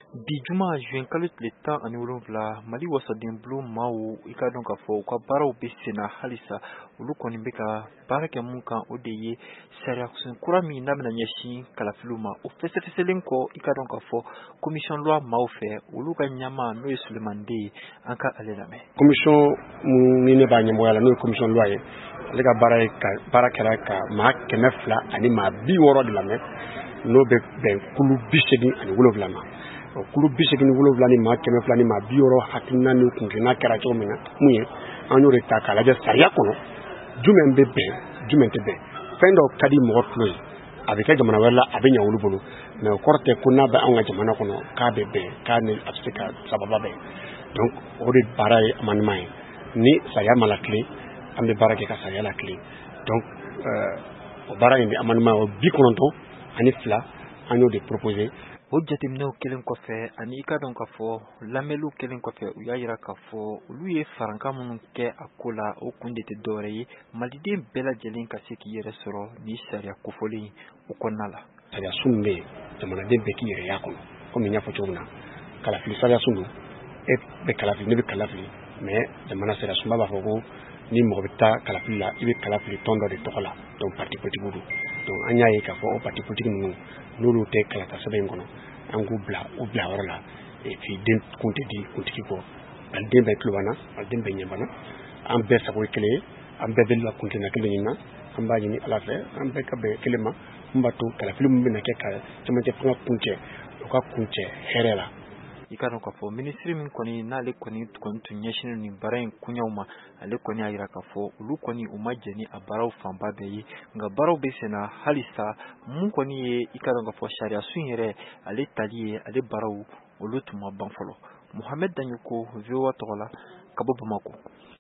Bijuma juin kalo tile 17 Mali wasaden bulu maaw i ka dɔn ka fɔ u ka baaraw bɛ senna halisa olu kɔni bɛ ka baara kɛ mun kan o de ye sariya kura min n'a bɛna ɲɛsin kalafiliw ma o fɛsɛfɛsɛlen kɔ i ka dɔn ka fɔ commission loi maaw fɛ olu ka ɲɛmaa n'o ye Sulemani Den ye an ka ale lamɛn. Commission ni ne b'a ɲɛmɔgɔya la n'o ye commission loi ye ale ka baara kɛra ka maa 200 ani maa 60 de lamɛn n'o bɛ bɛn kulu 87 ma. Kulu 87 ni maa 200 ni maa 60 hakilina ni kungirinna kɛra cogo min na mun ye an y'o de ta k'a lajɛ sariya kɔnɔ jumɛn bɛ bɛn jumɛn tɛ bɛn fɛn dɔ ka di mɔgɔ tulo ye a bɛ kɛ jamana wɛrɛ la a bɛ ɲɛ olu bolo mais o kɔrɔ tɛ ko n'a bɛ anw ka jamana kɔnɔ k'a bɛ bɛn k'a ni a bɛ se ka sababa bɛn donc o de baara ye amendement ye ni sariya ma lakile an bɛ baara kɛ ka sariya lakile donc o baara in de amendement o 92 an y'o de proposer. O jateminɛw kelen kɔfɛ ani i ka dɔn ka fɔ lamɛnliw kelen kɔfɛ u y'a jira ka fɔ olu ye farankan minnu kɛ a ko la o kun de tɛ dɔwɛrɛ ye maliden bɛɛ lajɛlen ka se k'i yɛrɛ sɔrɔ ni sariya kofɔlen o kɔnɔna la. Sariya sun bɛ yen jamanaden bɛɛ k'i yɛrɛ y'a kɔnɔ komi n y'a fɔ cogo min na kalafili sariya sun don e bɛ kalafili ne bɛ kalafili mais jamana sariya sunba b'a fɔ ko ni mɔgɔ bɛ taa kalafili la i bɛ kalafili tɔn dɔ de tɔgɔ la donc parti politique don donc an y'a ye k'a fɔ o parti politique ninnu n'olu tɛ kalata sɛbɛn in kɔnɔ an k'u bila yɔrɔ la et puis den kun tɛ di kuntigi kɔ maliden bɛɛ tulo b'an na maliden bɛɛ ɲɛ b'an na an bɛɛ sago ye kelen ye an bɛɛ bɛ la kuntigiya kelen ɲini na an b'a ɲini ala fɛ an bɛɛ ka bɛn kelen ma mun b'a to kalafili min bɛna kɛ ka cɛmancɛ fanga kuncɛ o ka kuncɛ hɛrɛ la. I ka dɔn ka fɔ minisiri min kɔni n'ale kɔni tun ɲɛsinnen nin baara in kuɲaw ma ale kɔni y'a jira ka fɔ olu kɔni u ma jɛni a baaraw fanba bɛɛ ye nka baaraw bɛ senna halisa mun kɔni ye i ka dɔn ka fɔ sariya sun yɛrɛ ale tali ye ale baaraw olu tun ma ban fɔlɔ. Mohamed Daɲoko VOA tɔgɔ la ka bɔ Bamako.